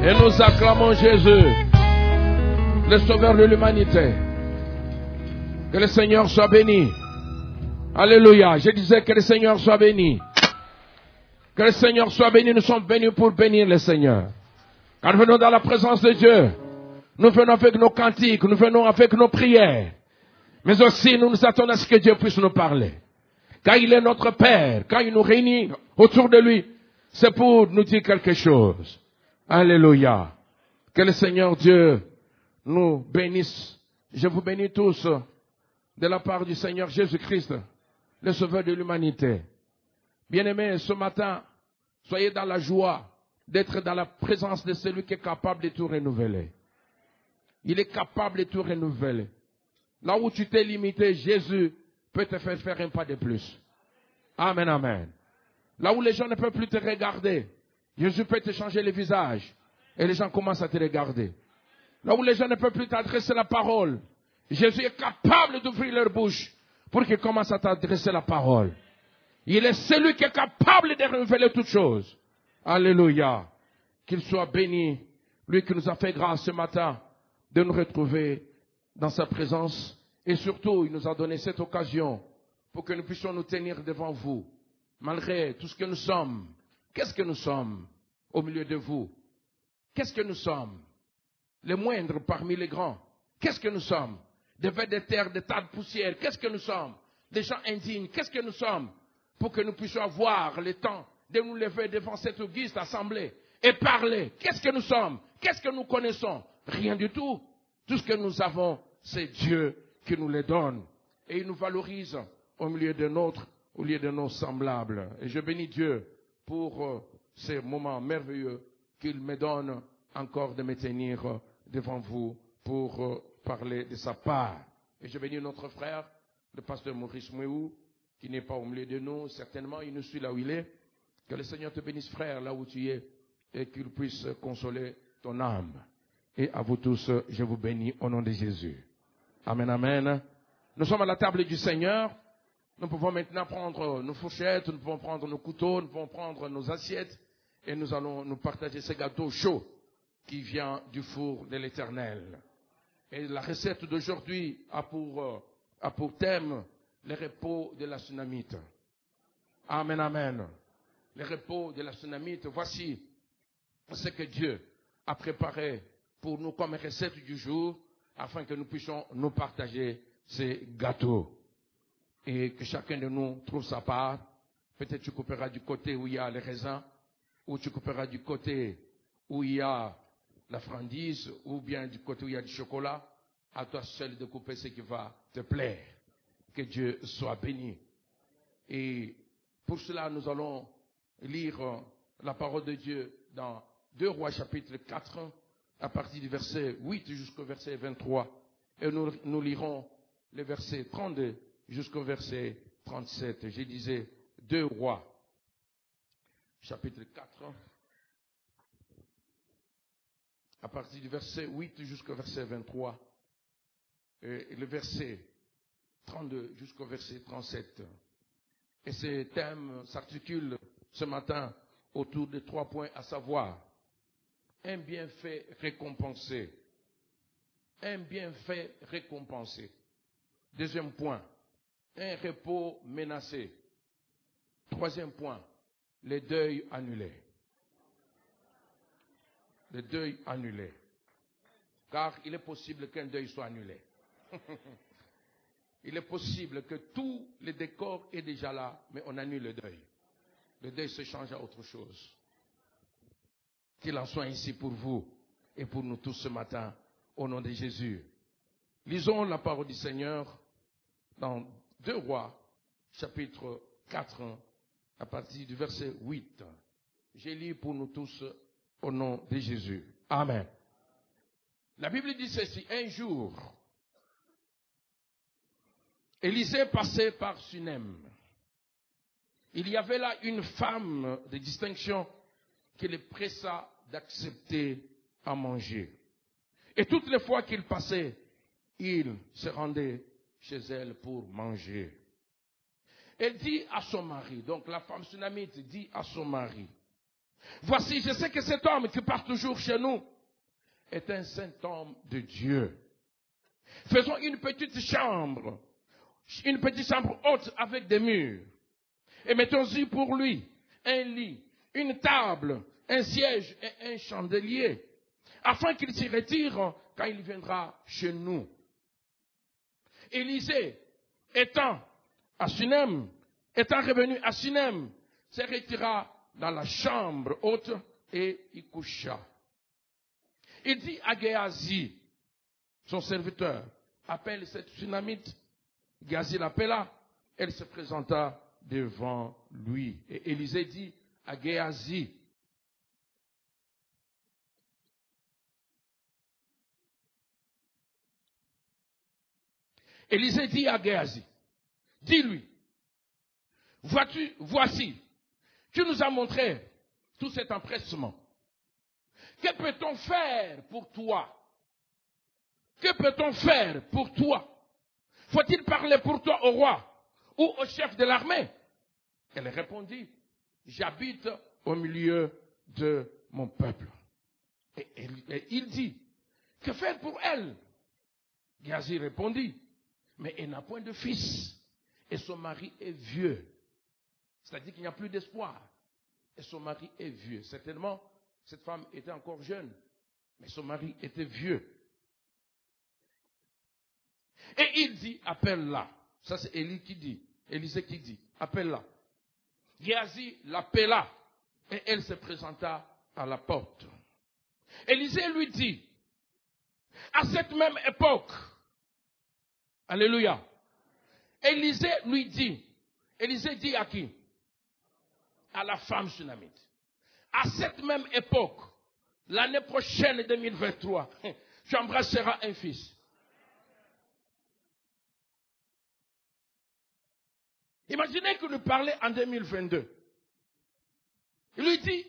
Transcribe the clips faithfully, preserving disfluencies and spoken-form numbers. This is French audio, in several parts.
Et nous acclamons Jésus, le sauveur de l'humanité. Que le Seigneur soit béni. Alléluia. Je disais que le Seigneur soit béni. Que le Seigneur soit béni. Nous sommes venus pour bénir le Seigneur. Quand nous venons dans la présence de Dieu, nous venons avec nos cantiques, nous venons avec nos prières. Mais aussi, nous nous attendons à ce que Dieu puisse nous parler. Quand il est notre Père, quand il nous réunit autour de lui, c'est pour nous dire quelque chose. Alléluia. Que le Seigneur Dieu nous bénisse. Je vous bénis tous de la part du Seigneur Jésus-Christ, le Sauveur de l'humanité. Bien-aimés, ce matin, soyez dans la joie d'être dans la présence de celui qui est capable de tout renouveler. Il est capable de tout renouveler. Là où tu t'es limité, Jésus peut te faire faire un pas de plus. Amen, amen. Là où les gens ne peuvent plus te regarder, Jésus peut te changer le visage. Et les gens commencent à te regarder. Là où les gens ne peuvent plus t'adresser la parole, Jésus est capable d'ouvrir leur bouche pour qu'ils commencent à t'adresser la parole. Il est celui qui est capable de révéler toutes choses. Alléluia. Qu'il soit béni, lui qui nous a fait grâce ce matin de nous retrouver dans sa présence. Et surtout, il nous a donné cette occasion pour que nous puissions nous tenir devant vous. Malgré tout ce que nous sommes, qu'est-ce que nous sommes au milieu de vous? Qu'est-ce que nous sommes? Les moindres parmi les grands. Qu'est-ce que nous sommes? Des vers de terre, des tas de poussière. Qu'est-ce que nous sommes? Des gens indignes. Qu'est-ce que nous sommes? Pour que nous puissions avoir le temps de nous lever devant cette auguste assemblée et parler. Qu'est-ce que nous sommes? Qu'est-ce que nous connaissons? Rien du tout. Tout ce que nous avons, c'est Dieu qui nous le donne. Et il nous valorise au milieu de notre, au lieu de nos semblables. Et je bénis Dieu pour euh, ces moments merveilleux qu'il me donne encore de me tenir euh, devant vous pour euh, parler de sa part. Et je bénis notre frère, le pasteur Maurice Mouéou, qui n'est pas au milieu de nous. Certainement, il nous suit là où il est. Que le Seigneur te bénisse, frère, là où tu es, et qu'il puisse consoler ton âme. Et à vous tous, je vous bénis au nom de Jésus. Amen, amen. Nous sommes à la table du Seigneur. Nous pouvons maintenant prendre nos fourchettes, nous pouvons prendre nos couteaux, nous pouvons prendre nos assiettes, et nous allons nous partager ce gâteau chaud qui vient du four de l'Éternel. Et la recette d'aujourd'hui a pour, a pour thème le repos de la Sunamite. Amen, amen. Le repos de la Sunamite. Voici ce que Dieu a préparé pour nous comme recette du jour, afin que nous puissions nous partager ces gâteaux. Et que chacun de nous trouve sa part. Peut-être tu couperas du côté où il y a les raisins, ou tu couperas du côté où il y a la friandise, ou bien du côté où il y a du chocolat. À toi seul de couper ce qui va te plaire. Que Dieu soit béni. Et pour cela, nous allons lire la parole de Dieu dans deux Rois chapitre quatre, à partir du verset huit jusqu'au verset vingt-trois. Et nous, nous lirons le verset trente-deux jusqu'au verset trente-sept. Je disais deux Rois chapitre quatre, à partir du verset huit jusqu'au verset vingt-trois. Et le verset trente-deux jusqu'au verset trente-sept. Et ce thème s'articule ce matin autour de trois points, à savoir un bienfait récompensé. Un bienfait récompensé. Deuxième point, un repos menacé. Troisième point, le deuil annulé. Le deuil annulé. Car il est possible qu'un deuil soit annulé. Il est possible que tout le décor est déjà là, mais on annule le deuil. Le deuil se change à autre chose. Qu'il en soit ainsi pour vous et pour nous tous ce matin, au nom de Jésus. Lisons la parole du Seigneur dans deux Rois, chapitre quatre, à partir du verset huit. Je lis pour nous tous au nom de Jésus. Amen. La Bible dit ceci: un jour, Élisée passait par Sunem. Il y avait là une femme de distinction qui le pressa d'accepter à manger. Et toutes les fois qu'il passait, il se rendait chez elle pour manger. Elle dit à son mari, donc la femme sunamite dit à son mari: Voici, je sais que cet homme qui part toujours chez nous est un saint homme de Dieu. Faisons une petite chambre, une petite chambre haute avec des murs. Et mettons-y pour lui un lit, une table, un siège et un chandelier, afin qu'il s'y retire quand il viendra chez nous. Élisée, étant à Sunem, étant revenu à Sunem, se retira dans la chambre haute et y coucha. Il dit à Géasi, son serviteur, appelle cette Sunamite. Géasi l'appela, elle se présenta devant lui. Et Élisée dit à Géasi, Élisée dit à Géasi, dis-lui, vois-tu, voici, tu nous as montré tout cet empressement. Que peut-on faire pour toi? Que peut-on faire pour toi? Faut-il parler pour toi au roi ou au chef de l'armée? Elle répondit, j'habite au milieu de mon peuple. Et, et, et il dit, que faire pour elle? Géasi répondit, mais elle n'a point de fils et son mari est vieux. C'est-à-dire qu'il n'y a plus d'espoir. Et son mari est vieux. Certainement, cette femme était encore jeune, mais son mari était vieux. Et il dit, appelle-la. Ça c'est Élie qui dit, Élisée qui dit, appelle-la. Géasi l'appela et elle se présenta à la porte. Élisée lui dit, à cette même époque, alléluia, Élisée lui dit, Élisée dit à qui? À la femme sunamite. À cette même époque, l'année prochaine deux mille vingt-trois, tu embrasseras un fils. Imaginez qu'il nous parlait en deux mille vingt-deux. Il lui dit,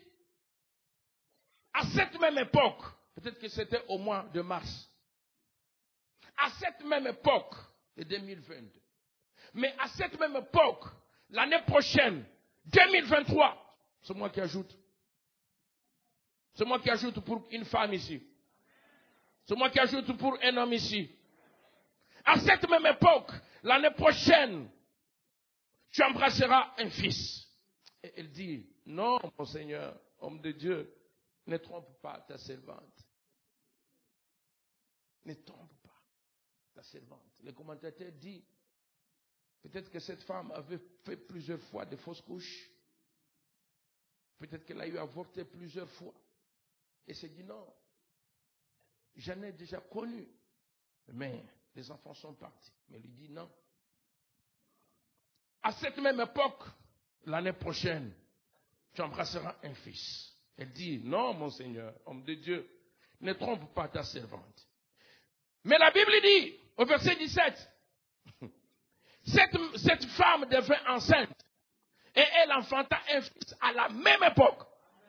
à cette même époque, peut-être que c'était au mois de mars, à cette même époque de deux mille vingt-deux, mais à cette même époque, l'année prochaine, deux mille vingt-trois, c'est moi qui ajoute. C'est moi qui ajoute pour une femme ici. C'est moi qui ajoute pour un homme ici. À cette même époque, l'année prochaine, tu embrasseras un fils. Et elle dit, non, mon Seigneur, homme de Dieu, ne trompe pas ta servante. Ne trompe pas ta servante. Le commentateur dit, peut-être que cette femme avait fait plusieurs fois de fausses couches. Peut-être qu'elle a eu avorté plusieurs fois. Et s'est dit, non, j'en ai déjà connu. Mais les enfants sont partis. Mais il lui dit, non. À cette même époque, l'année prochaine, tu embrasseras un fils. Elle dit, non, mon Seigneur, homme de Dieu, ne trompe pas ta servante. Mais la Bible dit, au verset dix-sept, cette, cette femme devint enceinte et elle enfanta un fils à la même époque.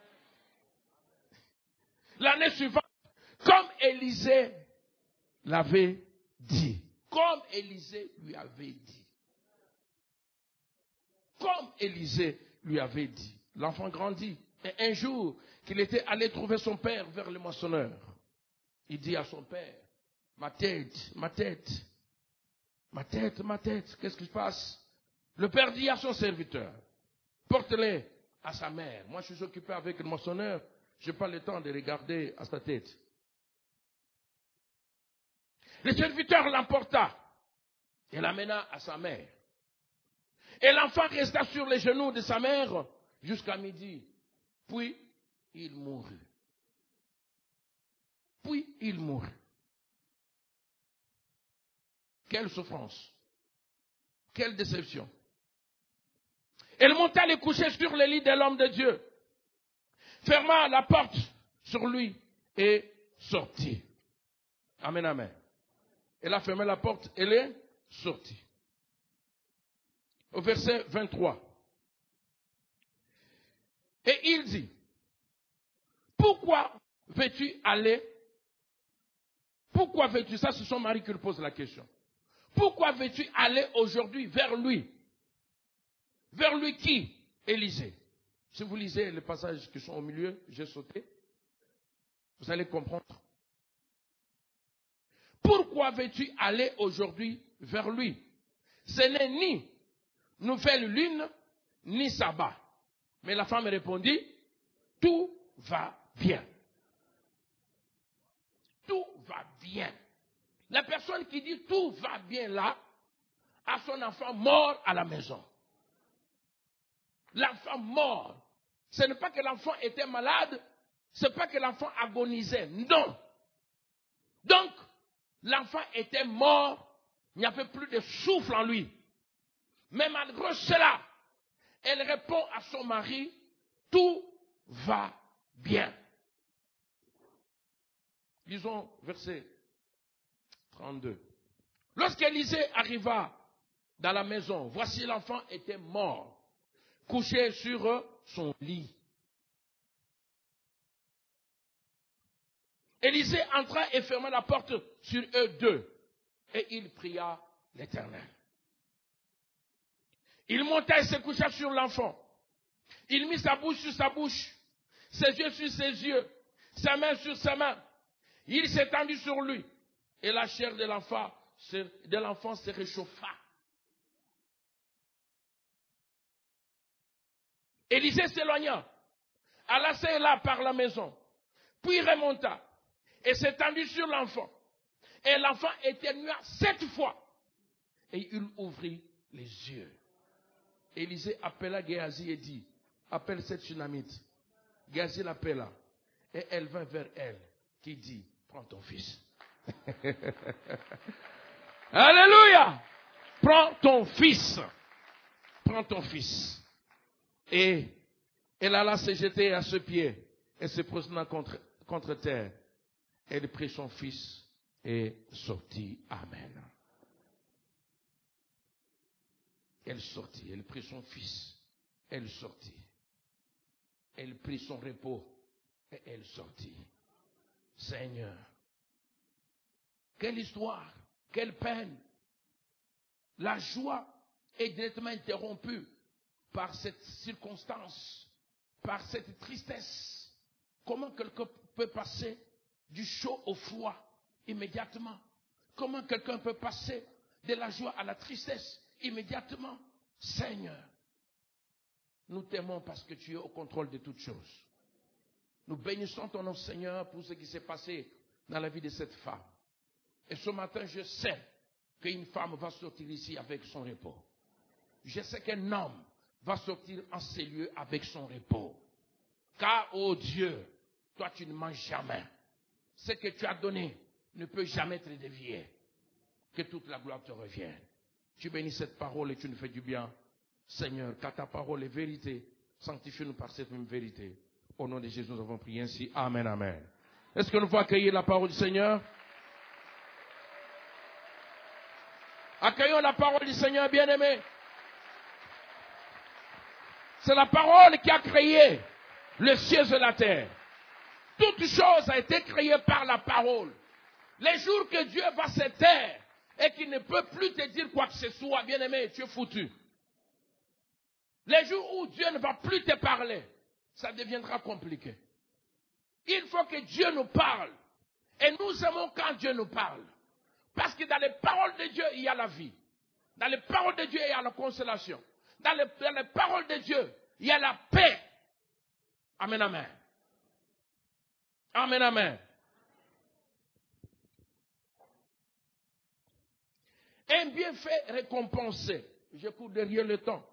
L'année suivante, comme Élisée l'avait dit. Comme Élisée lui avait dit. Comme Élisée lui avait dit. L'enfant grandit. Et un jour, qu'il était allé trouver son père vers le moissonneur, il dit à son père, ma tête, ma tête, ma tête, ma tête, qu'est-ce qui se passe? Le père dit à son serviteur, porte-les à sa mère. Moi, je suis occupé avec le moissonneur, je n'ai pas le temps de regarder à sa tête. Le serviteur l'emporta et l'amena à sa mère. Et l'enfant resta sur les genoux de sa mère jusqu'à midi. Puis, il mourut. Puis, il mourut. Quelle souffrance. Quelle déception. Elle monta les coucher sur le lit de l'homme de Dieu. Ferma la porte sur lui et sortit. Amen, amen. Elle a fermé la porte, elle est sortie. Au verset vingt-trois. Et il dit, pourquoi veux-tu aller? Pourquoi veux-tu, ça c'est son mari qui lui pose la question. Pourquoi veux-tu aller aujourd'hui vers lui? Vers lui qui? Élisée. Si vous lisez les passages qui sont au milieu, j'ai sauté, vous allez comprendre. Pourquoi veux-tu aller aujourd'hui vers lui? Ce n'est ni nouvelle lune, ni sabbat. Mais la femme répondit, tout va bien. Tout va bien. La personne qui dit tout va bien là, a son enfant mort à la maison. L'enfant mort. Ce n'est pas que l'enfant était malade, ce n'est pas que l'enfant agonisait. Non. Donc, l'enfant était mort, il n'y avait plus de souffle en lui. Mais malgré cela, elle répond à son mari, tout va bien. Lisons verset trente-deux. Lorsqu'Élisée arriva dans la maison, voici l'enfant était mort, couché sur son lit. Élisée entra et ferma la porte sur eux deux, et il pria l'Éternel. Il monta et se coucha sur l'enfant. Il mit sa bouche sur sa bouche, ses yeux sur ses yeux, sa main sur sa main. Il s'étendit sur lui, et la chair de l'enfant, de l'enfant se réchauffa. Élisée s'éloigna, alla se là par la maison, puis remonta et s'étendit sur l'enfant. Et l'enfant éternua sept fois, et il ouvrit les yeux. Élisée appela Géasi et dit, appelle cette Shunamite. Géasi l'appela, et elle vint vers elle, qui dit, prends ton fils. Alléluia! Prends ton fils. Prends ton fils. Et elle alla se jeter à ses pieds et se prosterna contre, contre terre. Elle prit son fils et sortit. Amen. Elle sortit, elle prit son fils, elle sortit. Elle prit son repos et elle sortit. Seigneur, quelle histoire, quelle peine. La joie est directement interrompue par cette circonstance, par cette tristesse. Comment quelqu'un peut passer du chaud au froid immédiatement? Comment quelqu'un peut passer de la joie à la tristesse immédiatement? Seigneur, nous t'aimons parce que tu es au contrôle de toutes choses. Nous bénissons ton nom, Seigneur, pour ce qui s'est passé dans la vie de cette femme. Et ce matin, je sais qu'une femme va sortir ici avec son repos. Je sais qu'un homme va sortir en ces lieux avec son repos. Car, oh Dieu, toi tu ne manges jamais. Ce que tu as donné ne peut jamais te dévier. Que toute la gloire te revienne. Tu bénis cette parole et tu nous fais du bien. Seigneur, car ta parole est vérité. Sanctifie-nous par cette même vérité. Au nom de Jésus, nous avons prié ainsi. Amen, amen. Est-ce que nous pouvons accueillir la parole du Seigneur? Accueillons la parole du Seigneur, bien-aimé. C'est la parole qui a créé le ciel et la terre. Toute chose a été créée par la parole. Les jours que Dieu va se taire et qu'il ne peut plus te dire quoi que ce soit, bien-aimé, tu es foutu. Les jours où Dieu ne va plus te parler, ça deviendra compliqué. Il faut que Dieu nous parle. Et nous aimons quand Dieu nous parle. Parce que dans les paroles de Dieu, il y a la vie. Dans les paroles de Dieu, il y a la consolation. Dans les, dans les paroles de Dieu, il y a la paix. Amen, amen. Amen, amen. Un bienfait récompensé. Je cours derrière le temps.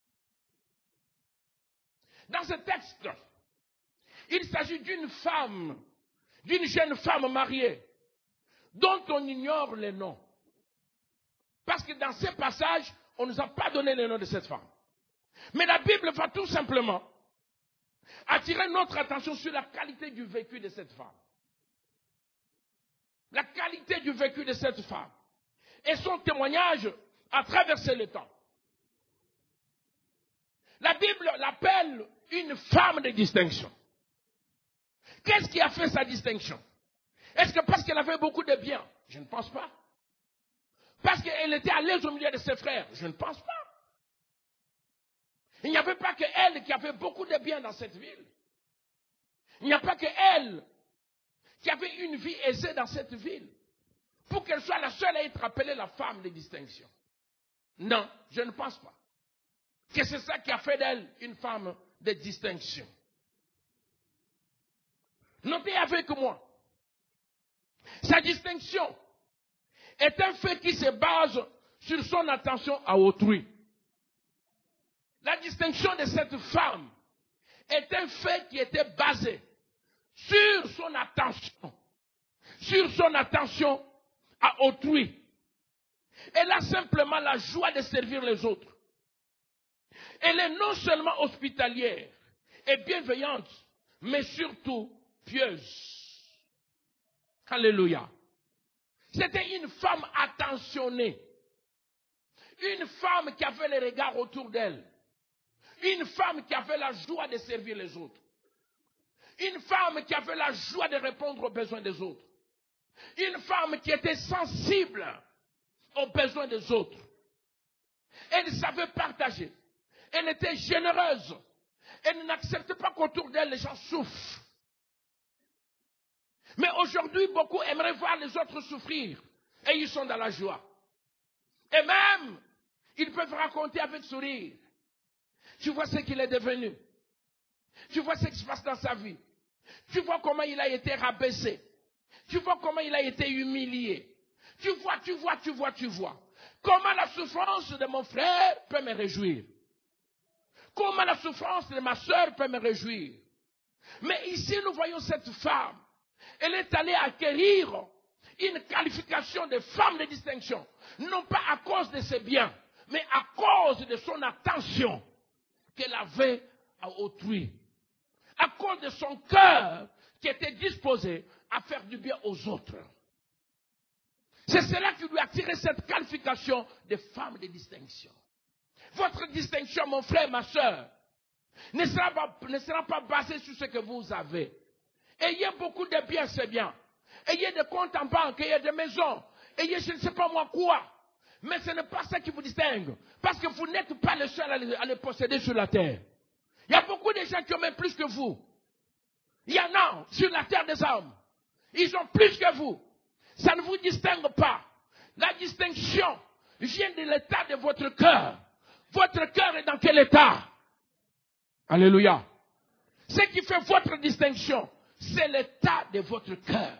Dans ce texte, il s'agit d'une femme, d'une jeune femme mariée, dont on ignore les noms. Parce que dans ces passages, on ne nous a pas donné le nom de cette femme. Mais la Bible va tout simplement attirer notre attention sur la qualité du vécu de cette femme. La qualité du vécu de cette femme. Et son témoignage a traversé le temps. La Bible l'appelle une femme de distinction. Qu'est-ce qui a fait sa distinction? Est-ce que parce qu'elle avait beaucoup de biens? Je ne pense pas. Parce qu'elle était à l'aise au milieu de ses frères? Je ne pense pas. Il n'y avait pas que elle qui avait beaucoup de biens dans cette ville. Il n'y a pas que elle qui avait une vie aisée dans cette ville. Pour qu'elle soit la seule à être appelée la femme de distinction. Non, je ne pense pas. Que c'est ça qui a fait d'elle une femme de distinction. Notez avec moi. Sa distinction est un fait qui se base sur son attention à autrui. La distinction de cette femme est un fait qui était basé sur son attention, sur son attention à autrui. Elle a simplement la joie de servir les autres. Elle est non seulement hospitalière et bienveillante, mais surtout pieuse. Alléluia. C'était une femme attentionnée. Une femme qui avait les regards autour d'elle. Une femme qui avait la joie de servir les autres. Une femme qui avait la joie de répondre aux besoins des autres. Une femme qui était sensible aux besoins des autres. Elle savait partager. Elle était généreuse. Elle n'acceptait pas qu'autour d'elle les gens souffrent. Mais aujourd'hui, beaucoup aimeraient voir les autres souffrir. Et ils sont dans la joie. Et même, ils peuvent raconter avec sourire. Tu vois ce qu'il est devenu. Tu vois ce qui se passe dans sa vie. Tu vois comment il a été rabaissé. Tu vois comment il a été humilié. Tu vois, tu vois, tu vois, tu vois. Comment la souffrance de mon frère peut me réjouir. Comment la souffrance de ma soeur peut me réjouir. Mais ici, nous voyons cette femme. Elle est allée acquérir une qualification de femme de distinction. Non pas à cause de ses biens, mais à cause de son attention qu'elle avait à autrui. À cause de son cœur qui était disposé à faire du bien aux autres. C'est cela qui lui a tiré cette qualification de femme de distinction. Votre distinction, mon frère, ma soeur, ne sera pas, ne sera pas basée sur ce que vous avez. Ayez beaucoup de biens, c'est bien. Ayez des comptes en banque, ayez des maisons, ayez je ne sais pas moi quoi. Mais ce n'est pas ça qui vous distingue. Parce que vous n'êtes pas le seul à les, à les posséder sur la terre. Il y a beaucoup de gens qui ont même plus que vous. Il y en a sur la terre des hommes. Ils ont plus que vous. Ça ne vous distingue pas. La distinction vient de l'état de votre cœur. Votre cœur est dans quel état? Alléluia. Ce qui fait votre distinction, c'est l'état de votre cœur.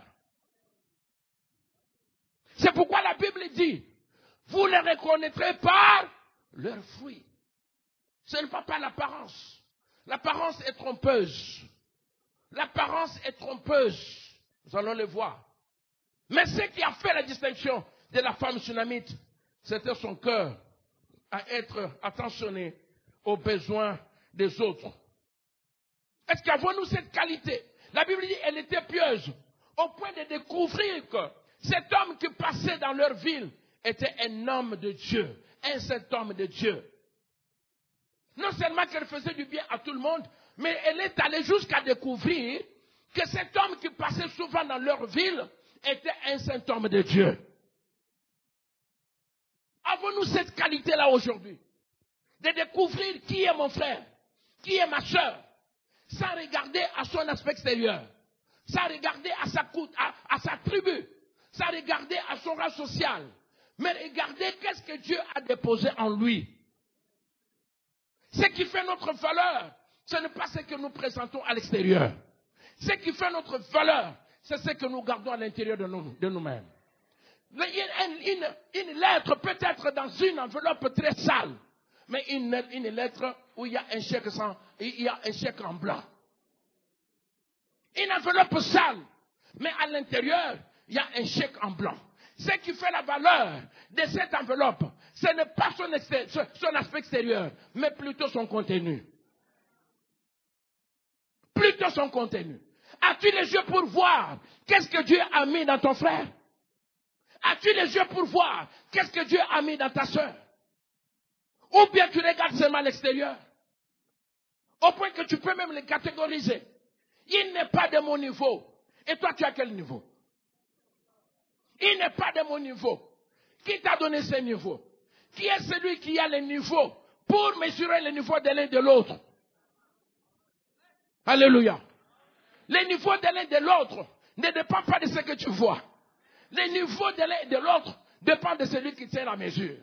C'est pourquoi la Bible dit, vous les reconnaîtrez par leurs fruits. Ce n'est pas par l'apparence. L'apparence est trompeuse. L'apparence est trompeuse. Nous allons le voir. Mais ce qui a fait la distinction de la femme sunamite, c'était son cœur à être attentionné aux besoins des autres. Est-ce qu'avons-nous cette qualité? La Bible dit qu'elle était pieuse, au point de découvrir que cet homme qui passait dans leur ville était un homme de Dieu, un saint homme de Dieu. Non seulement qu'elle faisait du bien à tout le monde, mais elle est allée jusqu'à découvrir que cet homme qui passait souvent dans leur ville était un saint homme de Dieu. Avons-nous cette qualité-là aujourd'hui? De découvrir qui est mon frère, qui est ma soeur, sans regarder à son aspect extérieur, sans regarder à sa, à, à sa tribu, sans regarder à son rang social, mais regarder qu'est-ce que Dieu a déposé en lui. Ce qui fait notre valeur, ce n'est pas ce que nous présentons à l'extérieur. Ce qui fait notre valeur, c'est ce que nous gardons à l'intérieur de, nous, de nous-mêmes. Une, une, une lettre peut être dans une enveloppe très sale, mais une, une lettre où il y a un chèque sans, il y a un chèque en blanc. Une enveloppe sale, mais à l'intérieur, il y a un chèque en blanc. Ce qui fait la valeur de cette enveloppe, ce n'est pas son, exté- son aspect extérieur, mais plutôt son contenu. Plutôt son contenu. As-tu les yeux pour voir qu'est-ce que Dieu a mis dans ton frère? As-tu les yeux pour voir qu'est-ce que Dieu a mis dans ta soeur? Ou bien tu regardes seulement l'extérieur? Au point que tu peux même les catégoriser. Il n'est pas de mon niveau. Et toi, tu as quel niveau? Il n'est pas de mon niveau. Qui t'a donné ce niveau? Qui est celui qui a le niveau pour mesurer le niveau de l'un et de l'autre. Alléluia. Le niveau de l'un et de l'autre ne dépend pas de ce que tu vois. Le niveau de l'un et de l'autre dépend de celui qui tient la mesure.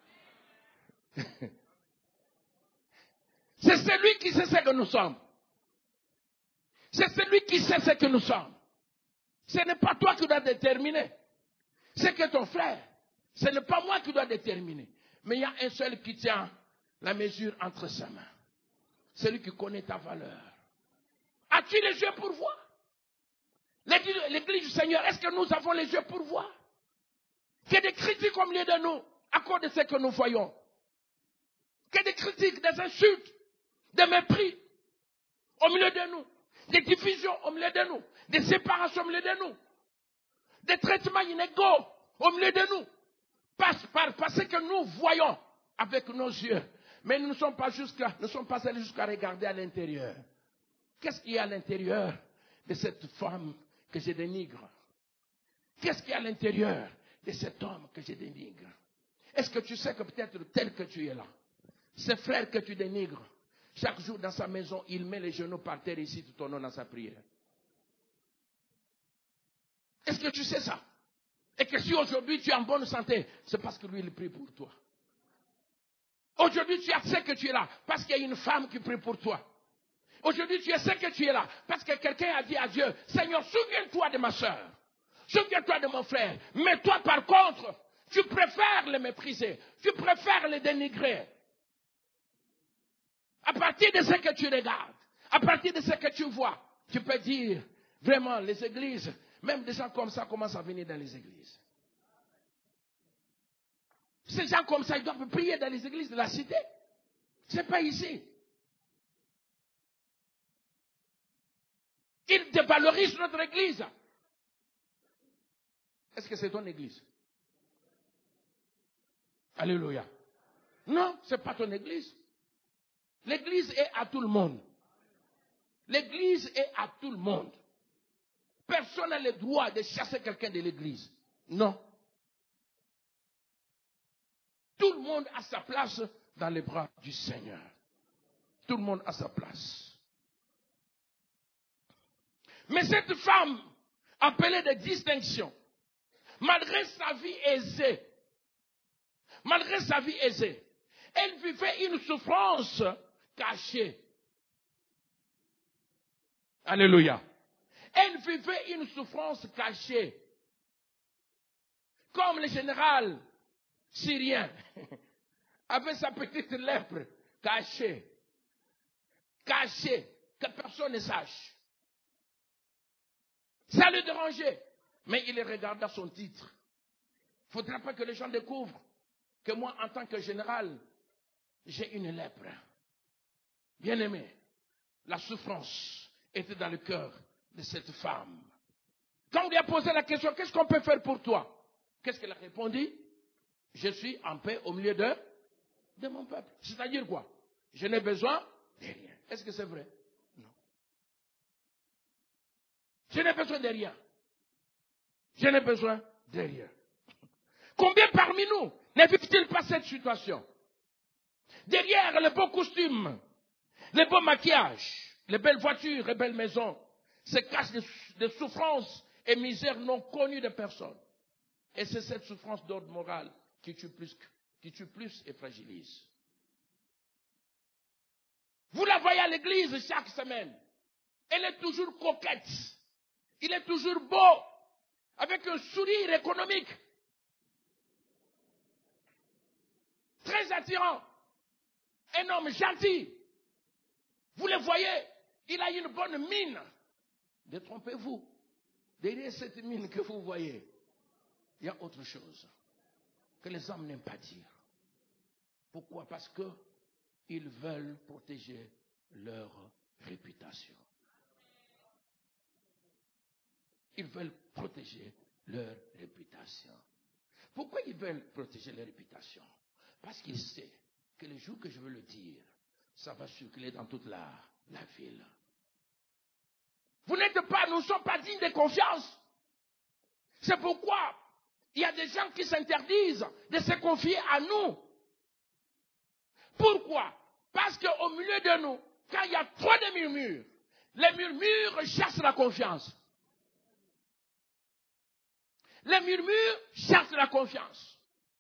C'est celui qui sait ce que nous sommes. C'est celui qui sait ce que nous sommes. Ce n'est pas toi qui dois déterminer. C'est que ton frère. Ce n'est pas moi qui dois déterminer. Mais il y a un seul qui tient la mesure entre ses mains. Celui qui connaît ta valeur. As-tu les yeux pour voir? L'église du Seigneur, est-ce que nous avons les yeux pour voir? Qu'il y ait des critiques au milieu de nous, à cause de ce que nous voyons. Qu'il y ait des critiques, des insultes, des mépris au milieu de nous. Des divisions au milieu de nous. Des séparations au milieu de nous. Des traitements inégaux au milieu de nous. Parce, par, parce que nous voyons avec nos yeux. Mais nous ne sommes pas jusqu'à, nous sommes pas allés jusqu'à regarder à l'intérieur. Qu'est-ce qu'il y a à l'intérieur de cette femme que je dénigre? Qu'est-ce qu'il y a à l'intérieur de cet homme que je dénigre? Est-ce que tu sais que peut-être tel que tu es là, ce frère que tu dénigres, chaque jour dans sa maison, il met les genoux par terre ici tout au long dans sa prière? Est-ce que tu sais ça? Et que si aujourd'hui tu es en bonne santé, c'est parce que lui il prie pour toi. Aujourd'hui tu sais que tu es là parce qu'il y a une femme qui prie pour toi. Aujourd'hui tu sais que tu es là parce que quelqu'un a dit à Dieu, Seigneur, souviens-toi de ma soeur, souviens-toi de mon frère. Mais toi par contre, tu préfères les mépriser, tu préfères les dénigrer. À partir de ce que tu regardes, à partir de ce que tu vois, tu peux dire, vraiment, les églises, même des gens comme ça commencent à venir dans les églises. Ces gens comme ça, ils doivent prier dans les églises de la cité. Ce n'est pas ici. Ils dévalorisent notre église. Est-ce que c'est ton église? Alléluia. Non, ce n'est pas ton église. L'église est à tout le monde. L'église est à tout le monde. Personne n'a le droit de chasser quelqu'un de l'église. Non. Tout le monde a sa place dans les bras du Seigneur. Tout le monde a sa place. Mais cette femme, appelée de distinction, malgré sa vie aisée, malgré sa vie aisée, elle vivait une souffrance cachée. Alléluia. Elle vivait une souffrance cachée. Comme le général syrien avait sa petite lèpre cachée. Cachée. Que personne ne sache. Ça le dérangeait. Mais il regarda son titre. Il ne faudra pas que les gens découvrent que moi, en tant que général, j'ai une lèpre. Bien aimé, la souffrance était dans le cœur de cette femme. Quand on lui a posé la question, qu'est-ce qu'on peut faire pour toi? Qu'est-ce qu'elle a répondu? Je suis en paix au milieu de, de mon peuple. C'est-à-dire quoi? Je n'ai besoin de rien. Est-ce que c'est vrai? Non. Je n'ai besoin de rien. Je n'ai besoin de rien. Combien parmi nous ne vivent-ils pas cette situation? Derrière les beaux costumes, les beaux maquillages, les belles voitures et belles maisons, se cachent des, des souffrances et misères non connues de personne. Et c'est cette souffrance d'ordre moral qui tue plus, qui tue plus et fragilise. Vous la voyez à l'église chaque semaine. Elle est toujours coquette. Il est toujours beau, avec un sourire économique. Très attirant. Un homme gentil. Vous le voyez, il a une bonne mine. Détrompez-vous. Derrière cette mine que vous voyez, il y a autre chose que les hommes n'aiment pas dire. Pourquoi? Parce qu'ils veulent protéger leur réputation. Ils veulent protéger leur réputation. Pourquoi ils veulent protéger leur réputation? Parce qu'ils savent que le jour que je veux le dire, ça va circuler dans toute la, la ville. Vous n'êtes pas, nous ne sommes pas dignes de confiance. C'est pourquoi il y a des gens qui s'interdisent de se confier à nous. Pourquoi? Parce qu'au milieu de nous, quand il y a trop de murmures, les murmures chassent la confiance. Les murmures chassent la confiance.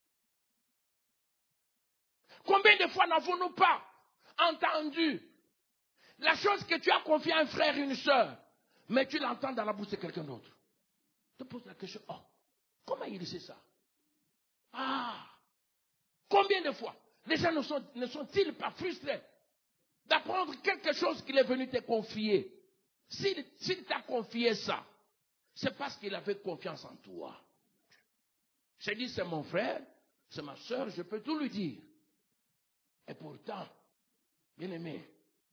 Combien de fois n'avons-nous pas entendu la chose que tu as confiée à un frère, une soeur, mais tu l'entends dans la bouche de quelqu'un d'autre? Tu te poses la question, oh, comment il sait ça? Ah, combien de fois les gens ne, sont, ne sont-ils pas frustrés d'apprendre quelque chose qu'il est venu te confier? S'il, s'il t'a confié ça, c'est parce qu'il avait confiance en toi. J'ai dit, c'est mon frère, c'est ma soeur, je peux tout lui dire. Et pourtant, bien aimé,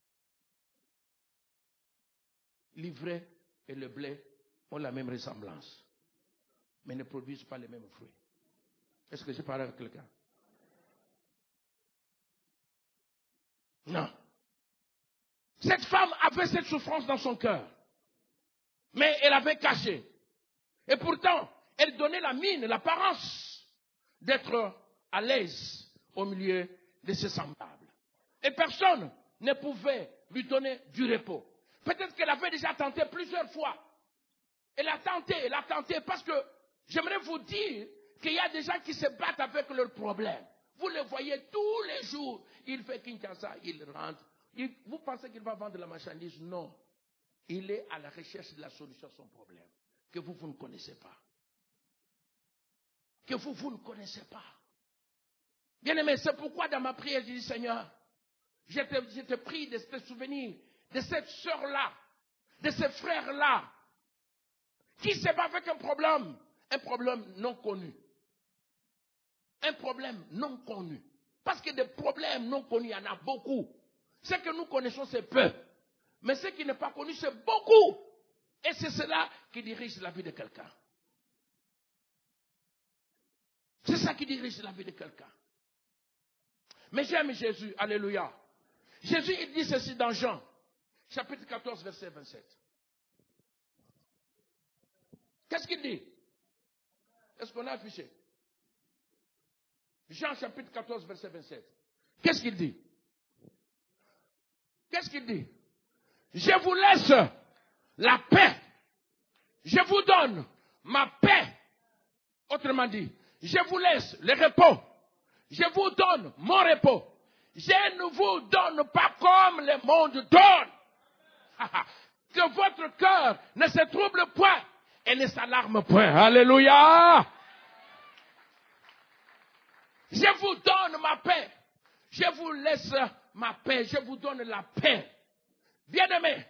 l'ivraie et le blé ont la même ressemblance, mais ne produisent pas les mêmes fruits. Est-ce que j'ai parlé avec quelqu'un? Non. Cette femme avait cette souffrance dans son cœur, mais elle avait caché. Et pourtant, elle donnait la mine, l'apparence d'être à l'aise au milieu de ses semblables. Et personne ne pouvait lui donner du repos. Peut-être qu'elle avait déjà tenté plusieurs fois. Elle a tenté, elle a tenté, parce que j'aimerais vous dire qu'il y a des gens qui se battent avec leurs problèmes. Vous le voyez tous les jours. Il fait Kinshasa, il rentre. Il, vous pensez qu'il va vendre la marchandise? Non. Il est à la recherche de la solution à son problème. Que vous, vous ne connaissez pas. Que vous, vous ne connaissez pas. Bien aimé, c'est pourquoi dans ma prière, je dis, Seigneur, je te, je te prie de te souvenir de cette sœur-là, de ce frère-là, qui se bat avec un problème, un problème non connu. Un problème non connu. Parce que des problèmes non connus, il y en a beaucoup. Ce que nous connaissons, c'est peu. Mais ce qui n'est pas connu, c'est beaucoup. Et c'est cela qui dirige la vie de quelqu'un. C'est ça qui dirige la vie de quelqu'un. Mais j'aime Jésus, alléluia. Jésus, il dit ceci dans Jean, chapitre quatorze, verset vingt-sept. Qu'est-ce qu'il dit? Est-ce qu'on a affiché? Jean, chapitre quatorze, verset vingt-sept. Qu'est-ce qu'il dit? Qu'est-ce qu'il dit? Je vous laisse la paix. Je vous donne ma paix. Autrement dit, je vous laisse le repos. Je vous donne mon repos. Je ne vous donne pas comme le monde donne. Que votre cœur ne se trouble point et ne s'alarme point. Alléluia. Je vous donne ma paix. Je vous laisse ma paix. Je vous donne la paix. Bien-aimés,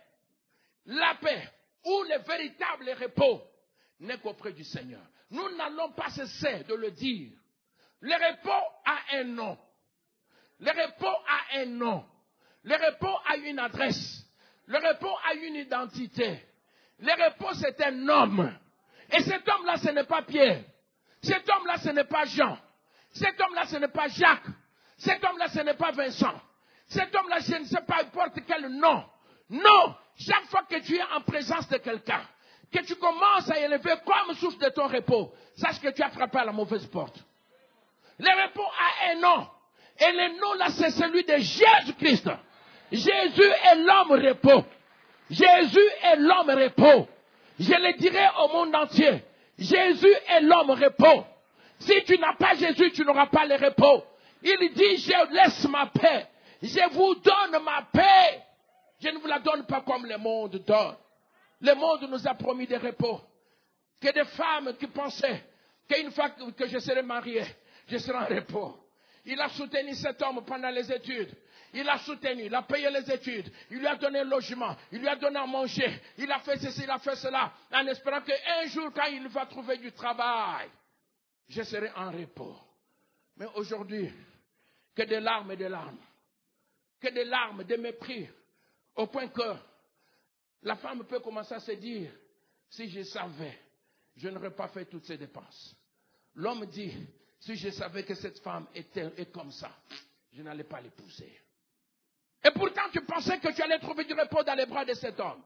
la paix ou le véritable repos n'est qu'auprès du Seigneur. Nous n'allons pas cesser de le dire. Le repos a un nom. Le repos a un nom. Le repos a une adresse. Le repos a une identité. Le repos, c'est un homme. Et cet homme-là, ce n'est pas Pierre. Cet homme-là, ce n'est pas Jean. Cet homme-là, ce n'est pas Jacques. Cet homme-là, ce n'est pas Vincent. Cet homme-là, je ne sais pas n'importe quel nom. Non. Chaque fois que tu es en présence de quelqu'un, que tu commences à élever comme souffle de ton repos, sache que tu as frappé à la mauvaise porte. Le repos a un nom. Et le nom là, c'est celui de Jésus-Christ. Jésus est l'homme repos. Jésus est l'homme repos. Je le dirai au monde entier. Jésus est l'homme repos. Si tu n'as pas Jésus, tu n'auras pas le repos. Il dit, je laisse ma paix. Je vous donne ma paix. Je ne vous la donne pas comme le monde donne. Le monde nous a promis des repos. Que des femmes qui pensaient qu'une fois que je serai marié, je serai en repos. Il a soutenu cet homme pendant les études. Il a soutenu, il a payé les études. Il lui a donné un logement. Il lui a donné à manger. Il a fait ceci, il a fait cela. En espérant qu'un jour, quand il va trouver du travail, je serai en repos. Mais aujourd'hui, que des larmes et des larmes. Que des larmes, des mépris. Au point que la femme peut commencer à se dire, si je savais, je n'aurais pas fait toutes ces dépenses. L'homme dit, si je savais que cette femme était, est comme ça, je n'allais pas l'épouser. Et pourtant, tu pensais que tu allais trouver du repos dans les bras de cet homme.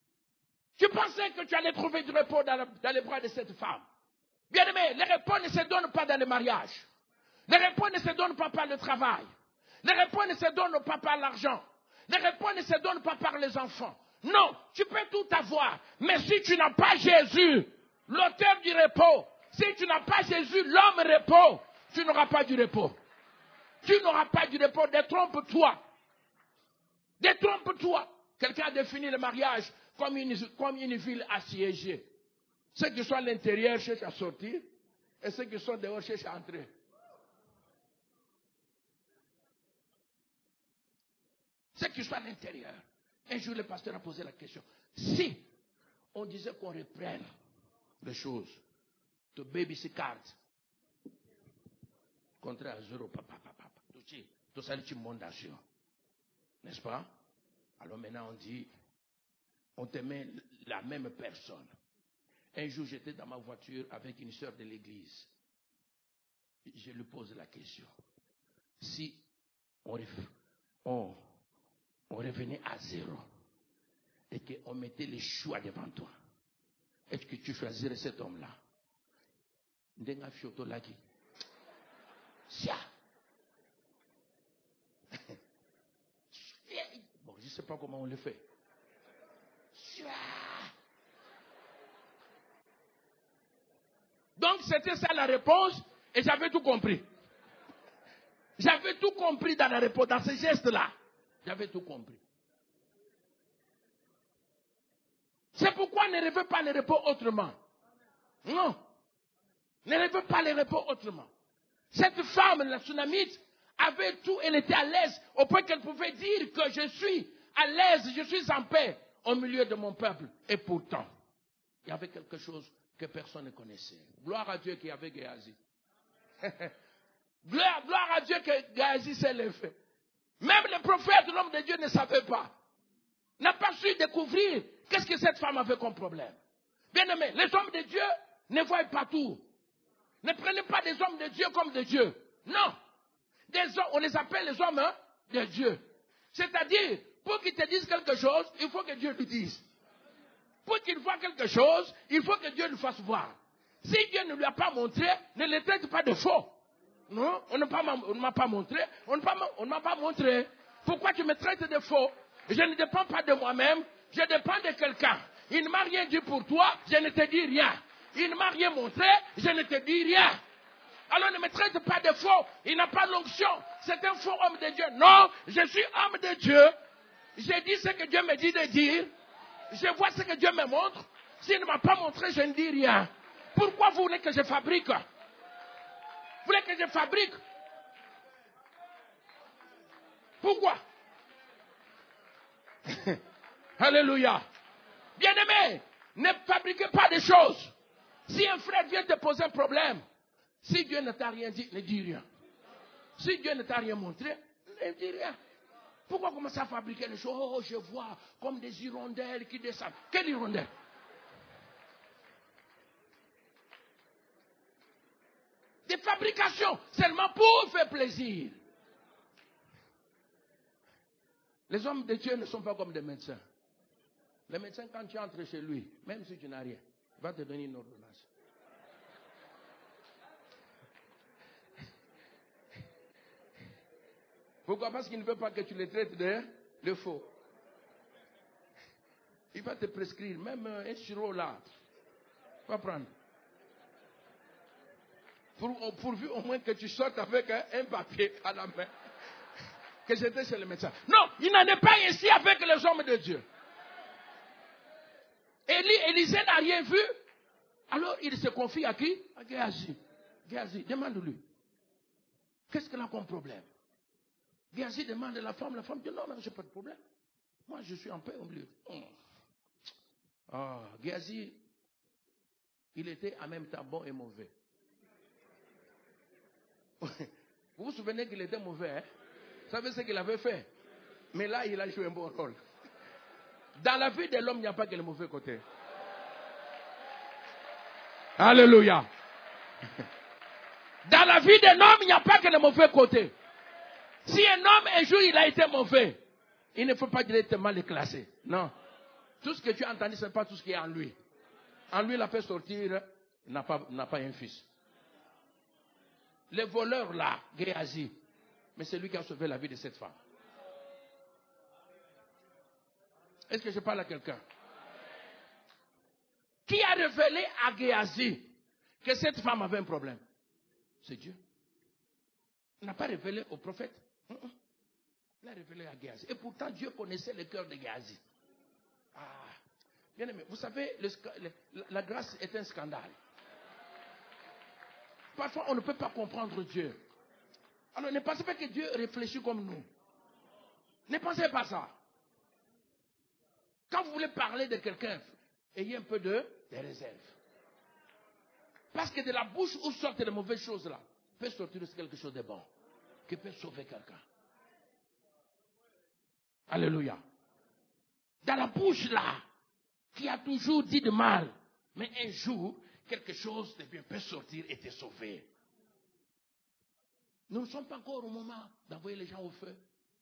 Tu pensais que tu allais trouver du repos dans, la, dans les bras de cette femme. Bien aimé, les repos ne se donnent pas dans le mariage. Les repos ne se donnent pas par le travail. Les réponses ne se donnent pas par l'argent. Les réponses ne se donnent pas par les enfants. Non, tu peux tout avoir. Mais si tu n'as pas Jésus, l'auteur du repos, si tu n'as pas Jésus, l'homme repos, tu n'auras pas du repos. Tu n'auras pas du repos. Détrompe-toi. Détrompe-toi. Quelqu'un a défini le mariage comme une, comme une ville assiégée. Ceux qui sont à l'intérieur cherchent à sortir et ceux qui sont dehors cherchent à entrer. Ceux qui sont à l'intérieur. Un jour, le pasteur a posé la question. Si on disait qu'on reprenne les choses, de baby card, contraire à zéro, papa, papa, papa, tout ça, c'est une mondation. N'est-ce pas? Alors maintenant, on dit, on te met la même personne. Un jour, j'étais dans ma voiture avec une sœur de l'église. Je lui pose la question. Si on, on, on revenait à zéro et qu'on mettait les choix devant toi, est-ce que tu choisirais cet homme-là? Ndenga fioto laki. Sia. Bon, je ne sais pas comment on le fait. Donc, c'était ça la réponse et j'avais tout compris. J'avais tout compris dans la réponse, dans ce geste-là. J'avais tout compris. C'est pourquoi ne rêvez pas les repos autrement. Non. Ne rêvez pas les repos autrement. Cette femme, la Sunamite, avait tout, elle était à l'aise, au point qu'elle pouvait dire que je suis à l'aise, je suis en paix au milieu de mon peuple. Et pourtant, il y avait quelque chose que personne ne connaissait. Gloire à Dieu qui avait Géasi. gloire, gloire à Dieu que Géasi s'est levé. Même le prophète, l'homme de Dieu, ne savait pas. N'a pas su découvrir qu'est-ce que cette femme avait comme problème. Bien aimé, les hommes de Dieu ne voient pas tout. Ne prenez pas des hommes de Dieu comme des dieux. Non. Des hommes, on les appelle les hommes hein, de Dieu. C'est-à-dire, pour qu'ils te disent quelque chose, il faut que Dieu lui dise. Pour qu'il voit quelque chose, il faut que Dieu lui fasse voir. Si Dieu ne lui a pas montré, ne le traite pas de faux. Non, on ne m'a pas montré. On ne m'a pas montré. Pourquoi tu me traites de faux? Je ne dépends pas de moi-même, je dépends de quelqu'un. Il ne m'a rien dit pour toi, je ne te dis rien. Il ne m'a rien montré, je ne te dis rien. Alors ne me traite pas de faux. Il n'a pas l'onction. C'est un faux homme de Dieu. Non, je suis homme de Dieu. J'ai dit ce que Dieu me dit de dire. Je vois ce que Dieu me montre. S'il ne m'a pas montré, je ne dis rien. Pourquoi vous voulez que je fabrique? Vous voulez que je fabrique? Pourquoi? Alléluia. Bien-aimé, ne fabriquez pas des choses. Si un frère vient te poser un problème, si Dieu ne t'a rien dit, ne dis rien. Si Dieu ne t'a rien montré, ne dis rien. Pourquoi commencer à fabriquer les choses? Oh, je vois comme des hirondelles qui descendent. Quelle hirondelle? Des fabrications seulement pour faire plaisir. Les hommes de Dieu ne sont pas comme des médecins. Le médecin, quand tu entres chez lui, même si tu n'as rien, il va te donner une ordonnance. Pourquoi? Parce qu'il ne veut pas que tu les traites de, de faux. Il va te prescrire, même un sirop là. Va prendre. Pour, pourvu au moins que tu sortes avec un, un papier à la main. Que j'étais chez le médecin. Non, il n'en est pas ici avec les hommes de Dieu. Élie, Élisée n'a rien vu. Alors il se confie à qui? À Géasi. Géasi, demande-lui. Qu'est-ce qu'elle a comme problème? Géasi demande à la femme. La femme dit non, non, j'ai pas de problème. Moi, je suis en paix au milieu. Ah, Géasi, il était en même temps bon et mauvais. Vous vous souvenez qu'il était mauvais, hein? Vous savez ce qu'il avait fait? Mais là, il a joué un bon rôle. Dans la vie de l'homme, il n'y a pas que le mauvais côté. Alléluia. Dans la vie d'un homme, il n'y a pas que le mauvais côté. Si un homme, un jour, il a été mauvais, il ne faut pas directement le classer. Non. Tout ce que tu as entendu, ce n'est pas tout ce qui est en lui. En lui, il a fait sortir, il n'a pas, n'a pas un fils. Les voleurs là, Géasi, Mais c'est lui qui a sauvé la vie de cette femme. Est-ce que je parle à quelqu'un? Qui a révélé à Géasi que cette femme avait un problème? C'est Dieu. Il n'a pas révélé au prophète. Il a révélé à Géasi. Et pourtant, Dieu connaissait le cœur de Géasi. Ah, bien aimé, vous savez, le, le, la grâce est un scandale. Parfois, on ne peut pas comprendre Dieu. Alors, ne pensez pas que Dieu réfléchit comme nous. Ne pensez pas ça. Quand vous voulez parler de quelqu'un, ayez un peu de, de réserve. Parce que de la bouche où sortent les mauvaises choses là, peut sortir quelque chose de bon. Qui peut sauver quelqu'un. Alléluia. Dans la bouche là, qui a toujours dit de mal, mais un jour, quelque chose de bien peut sortir et te sauver. Nous ne sommes pas encore au moment d'envoyer les gens au feu.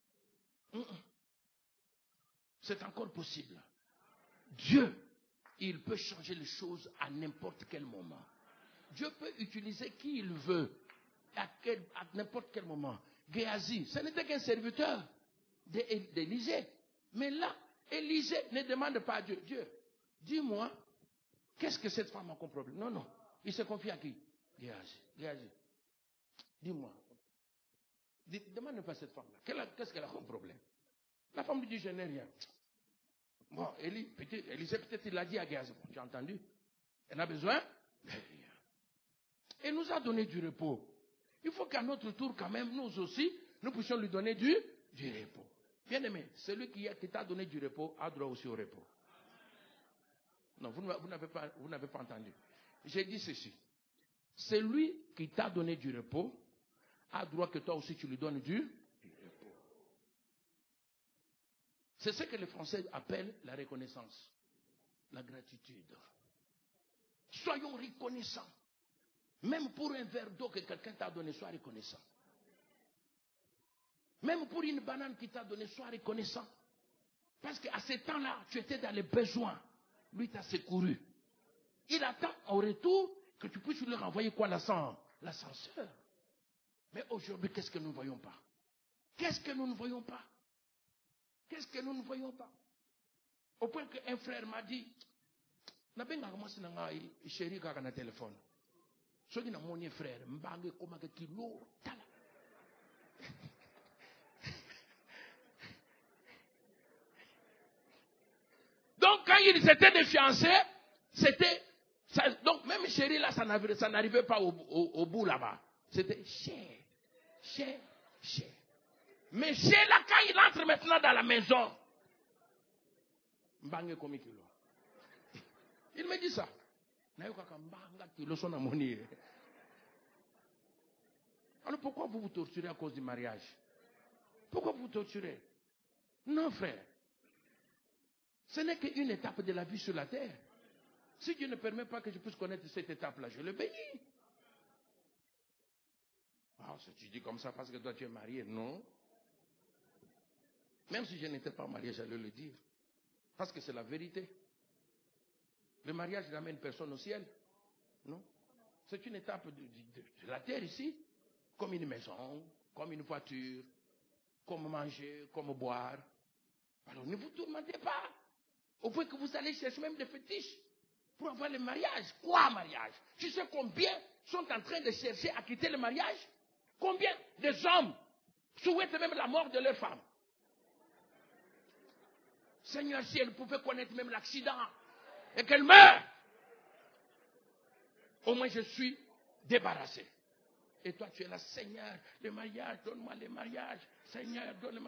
C'est encore possible. Dieu, il peut changer les choses à n'importe quel moment. Dieu peut utiliser qui il veut à, quel, à n'importe quel moment. Géasi, ce n'était qu'un serviteur d'Élisée. Mais là, Élisée ne demande pas à Dieu. Dieu, dis-moi, qu'est-ce que cette femme a comme problème? Non, non. Il se confie à qui? Géasi. Géasi. Dis-moi. Dis, demande pas à cette femme-là. Qu'est-ce qu'elle a comme problème? La femme lui dit, je n'ai rien. Bon, Élie, peut-être, Élisée, peut-être il l'a dit à Géasi. Bon, tu as entendu? Elle a besoin de rien. Elle nous a donné du repos. Il faut qu'à notre tour, quand même, nous aussi, nous puissions lui donner du, du repos. Bien aimé, celui qui, qui t'a donné du repos a droit aussi au repos. Non, vous, vous n'avez pas, vous n'avez pas entendu. J'ai dit ceci. Celui qui t'a donné du repos a droit que toi aussi tu lui donnes du, du repos. C'est ce que les Français appellent la reconnaissance, la gratitude. Soyons reconnaissants. Même pour un verre d'eau que quelqu'un t'a donné, sois reconnaissant. Même pour une banane qu'il t'a donné, sois reconnaissant. Parce qu'à ce temps-là, tu étais dans les besoins. Lui t'a secouru. Il attend en retour que tu puisses lui renvoyer quoi, l'ascenseur. Mais aujourd'hui, qu'est-ce que nous ne voyons pas? Qu'est-ce que nous ne voyons pas? Qu'est-ce que nous ne voyons pas? Au point qu'un frère m'a dit, chéri, quand on a téléphone. Ce qui n'a mon frère, m'bangue comme un kilo. Donc, quand ils étaient des fiancés, c'était. Ça, donc, même chéri, là, ça n'arrivait, ça n'arrivait pas au, au, au bout là-bas. C'était cher, cher, cher. Mais chez là, quand il entre maintenant dans la maison, m'bangue comme un kilo. Il me dit ça. Alors pourquoi vous vous torturez à cause du mariage? Pourquoi vous vous torturez? Non, frère. Ce n'est qu'une étape de la vie sur la terre. Si Dieu ne permet pas que je puisse connaître cette étape-là, je le bénis. Ah, si tu dis comme ça parce que toi tu es marié, non. Même si je n'étais pas marié, j'allais le dire. Parce que c'est la vérité. Le mariage n'amène personne au ciel. Non. C'est une étape de, de, de la terre ici. Comme une maison, comme une voiture, comme manger, comme boire. Alors ne vous tourmentez pas. Au point que vous allez chercher même des fétiches pour avoir le mariage. Quoi mariage? Tu sais combien sont en train de chercher à quitter le mariage? Combien des hommes souhaitent même la mort de leur femme? Seigneur, si elle pouvait connaître même l'accident et qu'elle meurt, au moins je suis débarrassé. Et toi, tu es là, Seigneur, le mariage, donne-moi le mariage. Seigneur, donne-moi.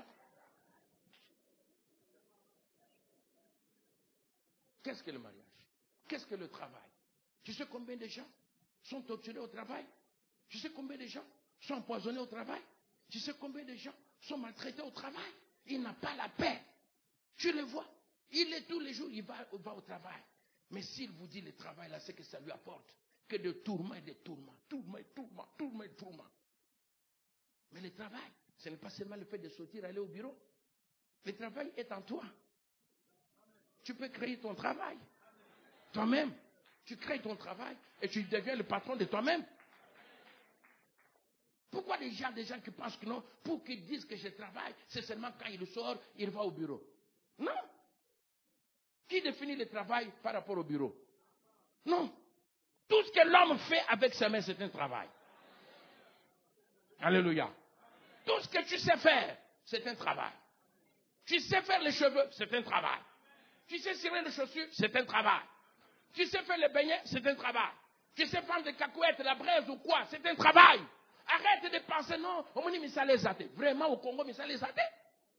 Qu'est-ce que le mariage? Qu'est-ce que le travail? Tu sais combien de gens sont torturés au travail? Tu sais combien de gens sont empoisonnés au travail? Tu sais combien de gens sont maltraités au travail? Il n'a pas la paix. Tu le vois. Il est tous les jours, il va, il va au travail. Mais s'il vous dit le travail, là, c'est que ça lui apporte que de tourments et de tourments. Tourments et tourments, tourments et tourments. Mais le travail, ce n'est pas seulement le fait de sortir, aller au bureau. Le travail est en toi. Tu peux créer ton travail. Toi-même. Tu crées ton travail et tu deviens le patron de toi-même. Pourquoi il y a des gens qui pensent que non, pour qu'ils disent que je travaille, c'est seulement quand il sort, il va au bureau. Non. Qui définit le travail par rapport au bureau? Non. Tout ce que l'homme fait avec ses mains, c'est un travail. Alléluia. Tout ce que tu sais faire, c'est un travail. Tu sais faire les cheveux, c'est un travail. Tu sais cirer les chaussures, c'est un travail. Tu sais faire les beignets, c'est un travail. Tu sais prendre des cacouettes, la braise ou quoi, c'est un travail. Arrête de penser, non, on dit, mais ça les a été. Vraiment, au Congo, mais ça les a été.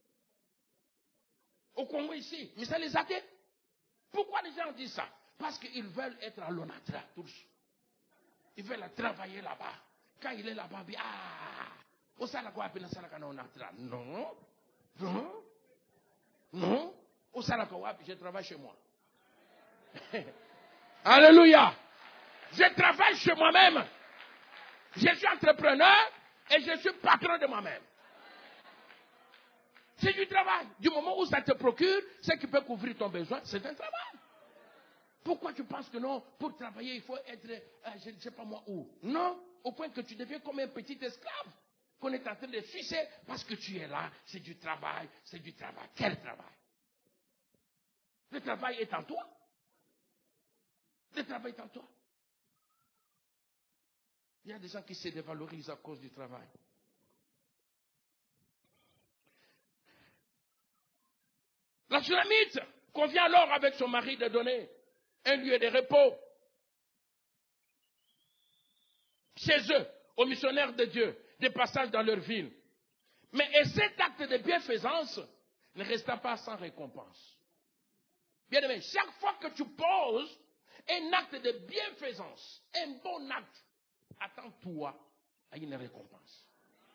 Au Congo ici, mais ça les a été. Pourquoi les gens disent ça? Parce qu'ils veulent être à l'onatra, tous. Ils veulent travailler là-bas. Quand il est là-bas, il dit, ah, on sait quoi appeler ça la onatra. Non, non, non. On sait quoi, je travaille chez moi. Alléluia. Je travaille chez moi-même. Je suis entrepreneur et je suis patron de moi-même. C'est du travail. Du moment où ça te procure, ce qui peut couvrir ton besoin, c'est un travail. Pourquoi tu penses que non, pour travailler, il faut être, euh, je ne sais pas moi où. Non, au point que tu deviens comme un petit esclave qu'on est en train de sucer parce que tu es là, c'est du travail, c'est du travail. Quel travail? Le travail est en toi. Le travail est en toi. Il y a des gens qui se dévalorisent à cause du travail. La Shulamite convient alors avec son mari de donner un lieu de repos chez eux, aux missionnaires de Dieu, des passages dans leur ville. Mais et cet acte de bienfaisance ne resta pas sans récompense. Bien aimé, chaque fois que tu poses un acte de bienfaisance, un bon acte, attends-toi à une récompense.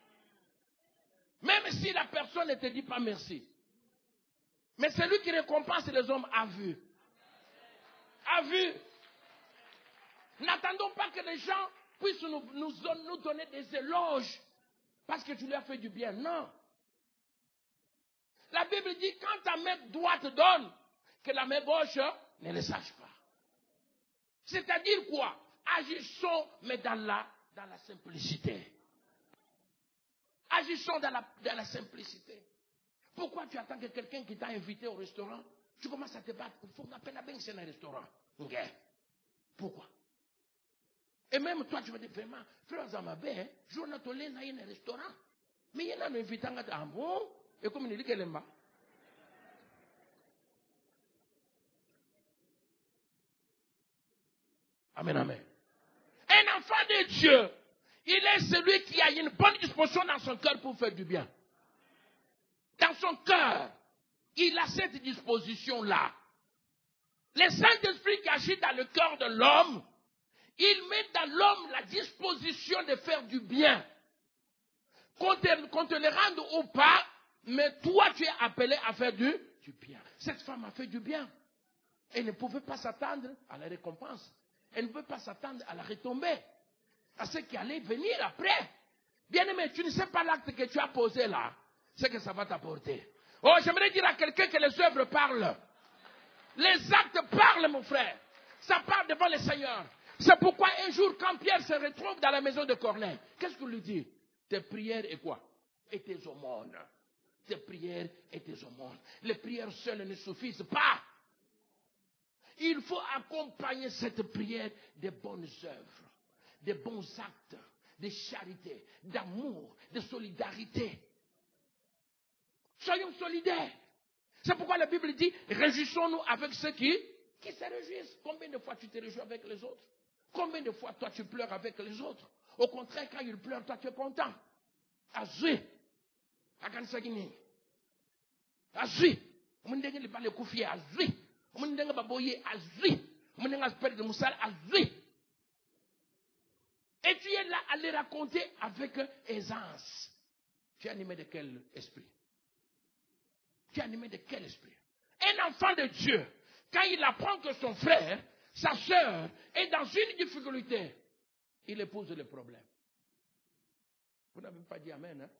Même si la personne ne te dit pas merci. Mais celui qui récompense les hommes a vu. A vu. N'attendons pas que les gens puissent nous, nous, nous donner des éloges parce que tu lui as fait du bien. Non. La Bible dit, quand ta main droite donne, que la main gauche ne le sache pas. C'est-à-dire quoi? Agissons, mais dans la, dans la simplicité. Agissons dans la, dans la simplicité. Pourquoi tu attends que quelqu'un qui t'a invité au restaurant, tu commences à te battre? Il faut m'appeler à bien c'est un restaurant. Okay. Pourquoi? Et même toi, tu vas dire vraiment, frère Zamabé, je vais t'aller dans un restaurant. Mais il y en a un invitant à un bon, et comme il dit qu'elle aime pas. Amen, amen. Un enfant de Dieu, il est celui qui a une bonne disposition dans son cœur pour faire du bien. Dans son cœur, il a cette disposition-là. Le Saint-Esprit qui agit dans le cœur de l'homme, il met dans l'homme la disposition de faire du bien. Qu'on te, qu'on te le rende ou pas, mais toi tu es appelé à faire du, du bien. Cette femme a fait du bien. Elle ne pouvait pas s'attendre à la récompense. Elle ne pouvait pas s'attendre à la retombée. À ce qui allait venir après. Bien aimé, tu ne sais pas l'acte que tu as posé là. Ce que ça va t'apporter. Oh, j'aimerais dire à quelqu'un que les œuvres parlent. Les actes parlent, mon frère. Ça parle devant le Seigneur. C'est pourquoi un jour, quand Pierre se retrouve dans la maison de Corneille, qu'est-ce qu'il lui dit? Tes prières et quoi? Et tes aumônes. Tes prières et tes aumônes. Les prières seules ne suffisent pas. Il faut accompagner cette prière de bonnes œuvres, de bons actes, de charité, d'amour, de solidarité. Soyons solidaires. C'est pourquoi la Bible dit, réjouissons-nous avec ceux qui, qui se réjouissent. Combien de fois tu te réjouis avec les autres? Combien de fois toi tu pleures avec les autres? Au contraire, quand ils pleurent, toi tu es content. Azui. Akansagini. Azui. Omundenga li bale kufia azui. Omundenga baboye azui. Omundenga spère de moussal azui. Et tu es là à les raconter avec aisance. Tu es animé de quel esprit? Tu es animé de quel esprit? Un enfant de Dieu, quand il apprend que son frère, sa soeur, est dans une difficulté, il épouse le problème. Vous n'avez pas dit amen, hein?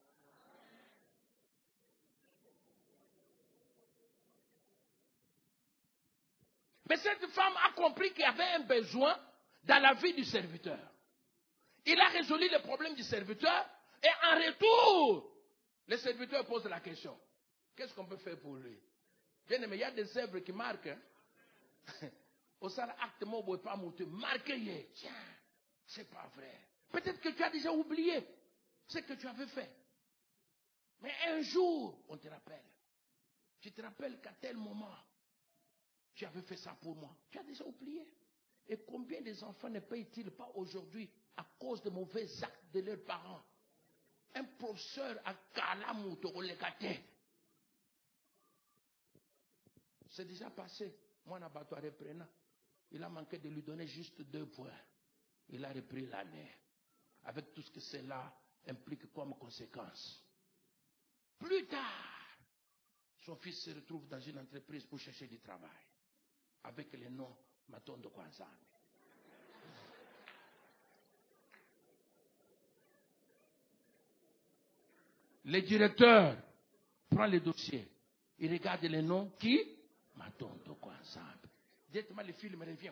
Mais cette femme a compris qu'il y avait un besoin dans la vie du serviteur. Il a résolu le problème du serviteur Et en retour, les serviteurs posent la question. Qu'est-ce qu'on peut faire pour lui? Bien aimé, il y a des œuvres qui marquent. Hein? Au salaire acte mot, vous ne pouvez pas monter. Marquez. Tiens, c'est pas vrai. Peut-être que tu as déjà oublié ce que tu avais fait. Mais un jour, on te rappelle. Tu te rappelles qu'à tel moment, tu avais fait ça pour moi. Tu as déjà oublié. Et combien des enfants ne payent-ils pas aujourd'hui à cause de mauvais actes de leurs parents? Un professeur à Kalamouto, c'est déjà passé. Moi, un abattoir reprenant. Il a manqué de lui donner juste deux points. Il a repris l'année. Avec tout ce que cela implique comme conséquence. Plus tard, son fils se retrouve dans une entreprise pour chercher du travail. Avec le nom Matondo Kwanzambi. Le directeur prend le dossier. Il regarde les noms. Qui? Matondo Kwanzambi. Directement, le film revient.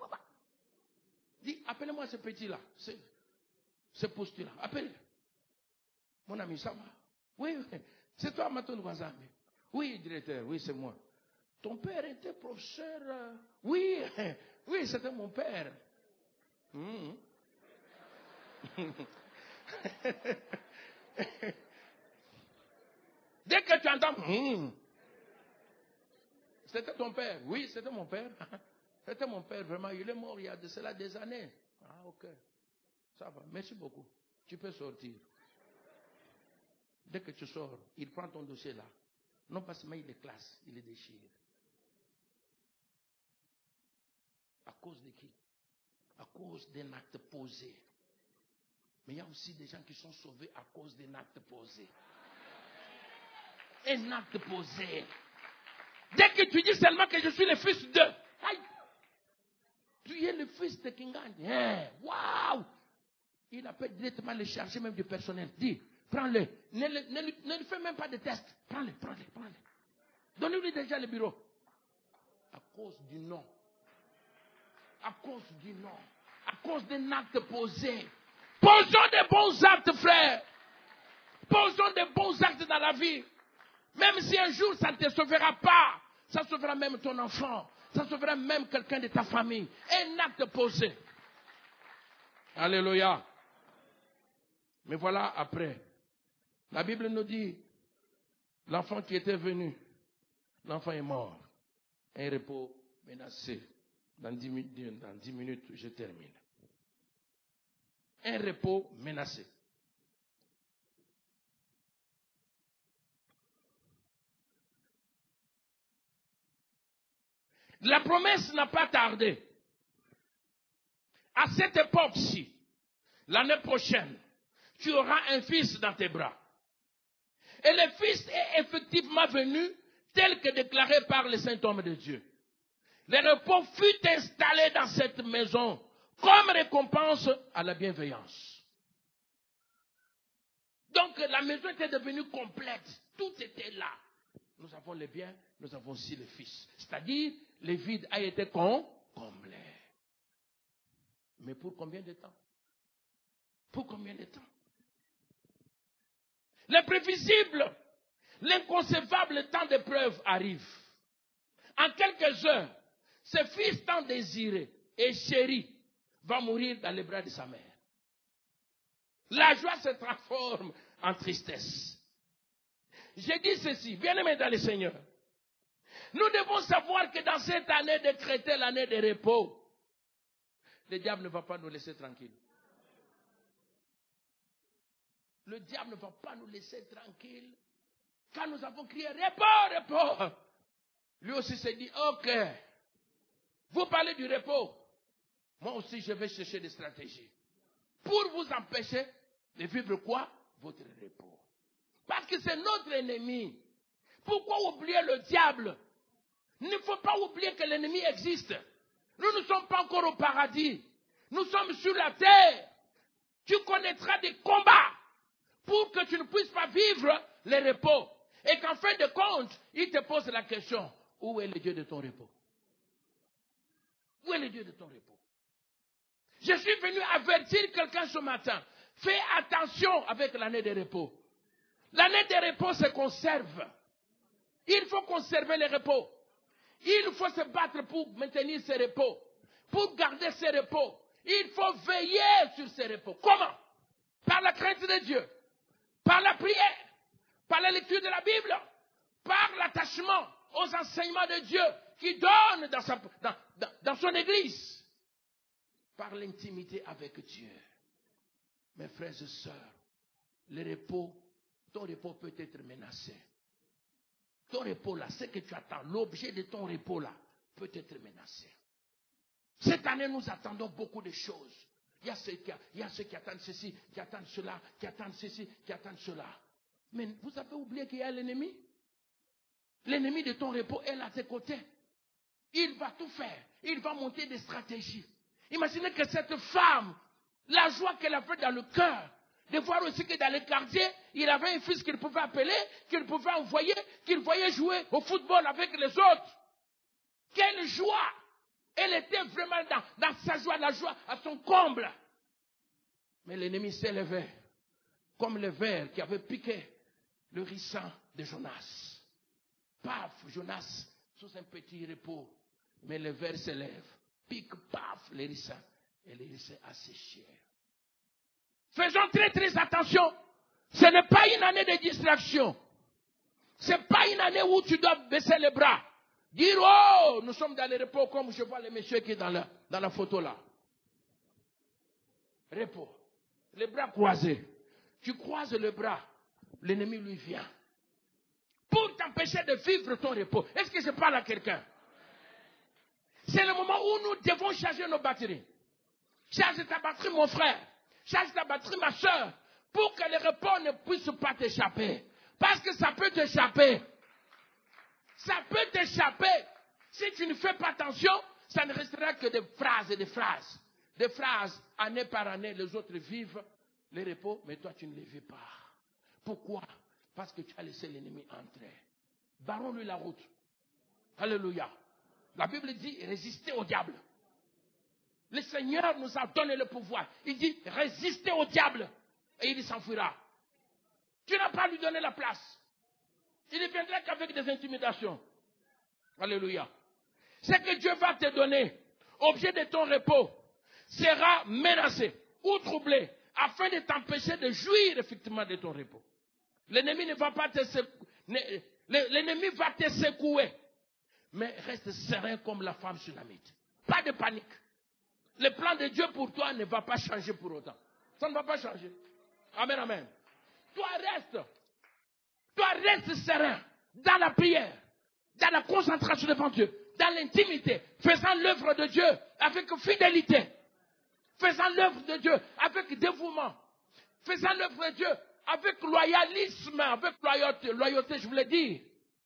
Dit, appelez-moi ce petit-là. Ce, ce postulat. Appelez. Mon ami, ça va? Oui, oui. C'est toi, Matondo Kwanzambi. Oui, directeur. Oui, c'est moi. Ton père était professeur. Euh... Oui, oui, c'était mon père. Mmh. Dès que tu entends, mmh. C'était ton père. Oui, c'était mon père. C'était mon père, vraiment. Il est mort il y a de cela des années. Ah, ok. Ça va. Merci beaucoup. Tu peux sortir. Dès que tu sors, il prend ton dossier là. Non pas seulement il les classe, il les déchire. À cause de qui? À cause d'un acte posé. Mais il y a aussi des gens qui sont sauvés à cause d'un acte posé. Un acte posé. Dès que tu dis seulement que je suis le fils de, aïe, tu es le fils de Kingandi. Hey, waouh! Il appelle directement le chargé même du personnel. Dis, prends-le. Ne, le, ne, lui, ne lui fais même pas de test. Prends-le, prends-le, prends-le. Donnez-lui déjà le bureau. À cause du nom. À cause du nom. À cause d'un acte posé. Posons des bons actes, frère. Posons des bons actes dans la vie. Même si un jour ça ne te sauvera pas, ça sauvera même ton enfant, ça sauvera même quelqu'un de ta famille. Un acte posé. Alléluia. Mais voilà après. La Bible nous dit, l'enfant qui était venu, l'enfant est mort. Un repos menacé. Dans dix minutes, dans dix minutes, je termine. Un repos menacé. La promesse n'a pas tardé. À cette époque-ci, l'année prochaine, tu auras un fils dans tes bras. Et le fils est effectivement venu tel que déclaré par le Saint-Homme de Dieu. Le repos fut installé dans cette maison comme récompense à la bienveillance. Donc la maison était devenue complète. Tout était là. Nous avons les biens, nous avons aussi le fils. C'est-à-dire, le vide a été comblé. Mais pour combien de temps? Pour combien de temps? L'imprévisible, l'inconcevable temps d'épreuve arrive. En quelques heures, ce fils tant désiré et chéri va mourir dans les bras de sa mère. La joie se transforme en tristesse. J'ai dit ceci, bien-aimés dans le Seigneur. Nous devons savoir que dans cette année décrétée, l'année de repos, le diable ne va pas nous laisser tranquilles. Le diable ne va pas nous laisser tranquilles. Quand nous avons crié repos, repos, lui aussi s'est dit, ok, vous parlez du repos. Moi aussi, je vais chercher des stratégies. Pour vous empêcher de vivre quoi? Votre repos. Parce que c'est notre ennemi. Pourquoi oublier le diable? Il ne faut pas oublier que l'ennemi existe. Nous ne sommes pas encore au paradis. Nous sommes sur la terre. Tu connaîtras des combats pour que tu ne puisses pas vivre le repos. Et qu'en fin de compte, il te pose la question, où est le Dieu de ton repos? Où est le Dieu de ton repos? Je suis venu avertir quelqu'un ce matin. Fais attention avec l'année de repos. L'année de repos se conserve. Il faut conserver les repos. Il faut se battre pour maintenir ces repos. Pour garder ces repos. Il faut veiller sur ces repos. Comment? Par la crainte de Dieu. Par la prière. Par la lecture de la Bible. Par l'attachement aux enseignements de Dieu qui donne dans, sa, dans, dans, dans son église. Par l'intimité avec Dieu. Mes frères et sœurs, le repos, ton repos peut être menacé. Ton repos là, ce que tu attends, l'objet de ton repos là, peut être menacé. Cette année, nous attendons beaucoup de choses. Il y a ceux qui, il y a ceux qui attendent ceci, qui attendent cela, qui attendent ceci, qui attendent cela. Mais vous avez oublié qu'il y a l'ennemi? L'ennemi de ton repos est là à tes côtés. Il va tout faire. Il va monter des stratégies. Imaginez que cette femme, la joie qu'elle avait dans le cœur, de voir aussi que dans les quartiers, il avait un fils qu'il pouvait appeler, qu'il pouvait envoyer, qu'il voyait jouer au football avec les autres. Quelle joie! Elle était vraiment dans, dans sa joie, la joie à son comble. Mais l'ennemi s'est levé, comme le ver qui avait piqué le ricin de Jonas. Paf, Jonas, sous un petit repos. Mais le ver se lève, pique, paf, le ricin. Et le ricin a séché. Faisons très très attention. Ce n'est pas une année de distraction. Ce n'est pas une année où tu dois baisser les bras. Dire, oh, nous sommes dans le repos comme je vois les messieurs qui sont dans la, dans la photo là. Repos. Les bras croisés. Tu croises les bras, l'ennemi lui vient. Pour t'empêcher de vivre ton repos. Est-ce que je parle à quelqu'un? C'est le moment où nous devons charger nos batteries. Charge ta batterie, mon frère. Charge ta batterie, ma soeur. Pour que le repos ne puisse pas t'échapper. Parce que ça peut t'échapper. Ça peut t'échapper. Si tu ne fais pas attention, ça ne restera que des phrases et des phrases. Des phrases, année par année, les autres vivent le repos, mais toi tu ne les vis pas. Pourquoi? Parce que tu as laissé l'ennemi entrer. Barrons-lui la route. Alléluia. La Bible dit, résistez au diable. Le Seigneur nous a donné le pouvoir. Il dit, résistez au diable. Et il s'enfuira. Tu n'as pas lui donné la place. Il ne viendra qu'avec des intimidations. Alléluia. Ce que Dieu va te donner, objet de ton repos, sera menacé ou troublé, afin de t'empêcher de jouir effectivement de ton repos. L'ennemi ne va pas te secouer. L'ennemi va te secouer. Mais reste serein comme la femme sunamite. Pas de panique. Le plan de Dieu pour toi ne va pas changer pour autant. Ça ne va pas changer. Amen, amen. Toi reste. Toi reste serein. Dans la prière. Dans la concentration devant Dieu. Dans l'intimité. Faisant l'œuvre de Dieu avec fidélité. Faisant l'œuvre de Dieu avec dévouement. Faisant l'œuvre de Dieu avec loyalisme. Avec loyauté. Loyauté, je voulais dire.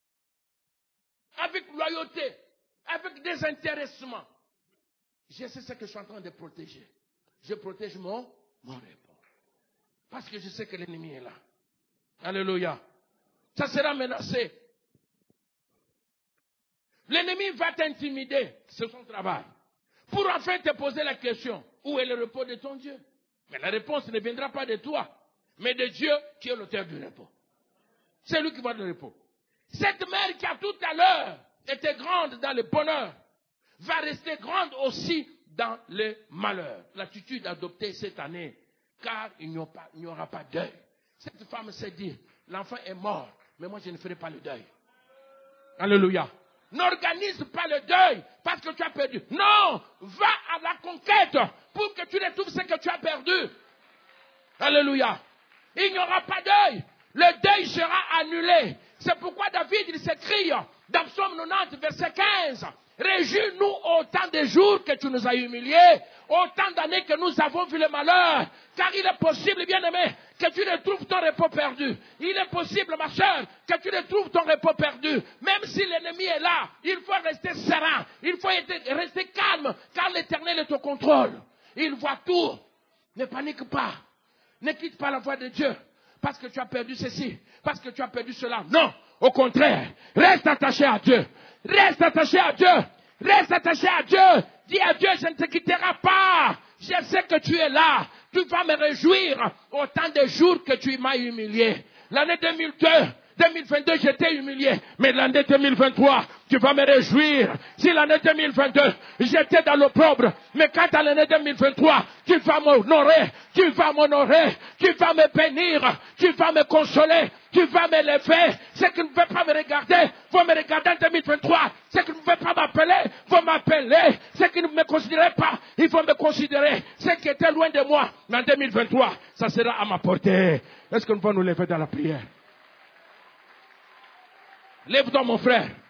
Avec loyauté. Avec désintéressement. Je sais ce que je suis en train de protéger. Je protège mon, mon repos. Parce que je sais que l'ennemi est là. Alléluia. Ça sera menacé. L'ennemi va t'intimider. C'est son travail. Pour enfin te poser la question. Où est le repos de ton Dieu? Mais la réponse ne viendra pas de toi. Mais de Dieu qui est l'auteur du repos. C'est lui qui va le repos. Cette mère qui a tout à l'heure été grande dans le bonheur. Va rester grande aussi dans le malheur. L'attitude adoptée cette année, car il n'y aura pas, il n'y aura pas deuil. Cette femme s'est dit, l'enfant est mort, mais moi je ne ferai pas le deuil. Alléluia. N'organise pas le deuil parce que tu as perdu. Non, va à la conquête pour que tu retrouves ce que tu as perdu. Alléluia. Il n'y aura pas deuil. Le deuil sera annulé. C'est pourquoi David il s'écrit dans Psaume quatre-vingt-dix, verset quinze. Réjouis-nous autant de jours que tu nous as humiliés, autant d'années que nous avons vu le malheur, car il est possible, bien-aimé, que tu retrouves ton repos perdu. Il est possible, ma soeur, que tu retrouves ton repos perdu. Même si l'ennemi est là, il faut rester serein, il faut être, rester calme, car l'Éternel est au contrôle. Il voit tout. Ne panique pas. Ne quitte pas la voie de Dieu, parce que tu as perdu ceci, parce que tu as perdu cela. Non, au contraire, reste attaché à Dieu. Reste attaché à Dieu. Reste attaché à Dieu. Dis à Dieu, je ne te quitterai pas. Je sais que tu es là. tu vas me réjouir autant de jours que tu m'as humilié. L'année deux mille deux, deux mille vingt-deux, j'étais humilié. Mais l'année deux mille vingt-trois, tu vas me réjouir. Si l'année deux mille vingt-deux, j'étais dans l'opprobre. Mais quand à l'année deux mille vingt-trois, tu vas m'honorer. Tu vas m'honorer. Tu vas me bénir. Tu vas me consoler. Tu vas me lever. Ceux qui ne veulent pas me regarder, vont me regarder en deux mille vingt-trois. Ceux qui ne veulent pas m'appeler, vont m'appeler. Ceux qui ne me considéraient pas, ils vont me considérer. Ceux qui étaient loin de moi, mais en deux mille vingt-trois, ça sera à ma portée. Est-ce qu'on va nous lever dans la prière? Lève-toi, mon frère.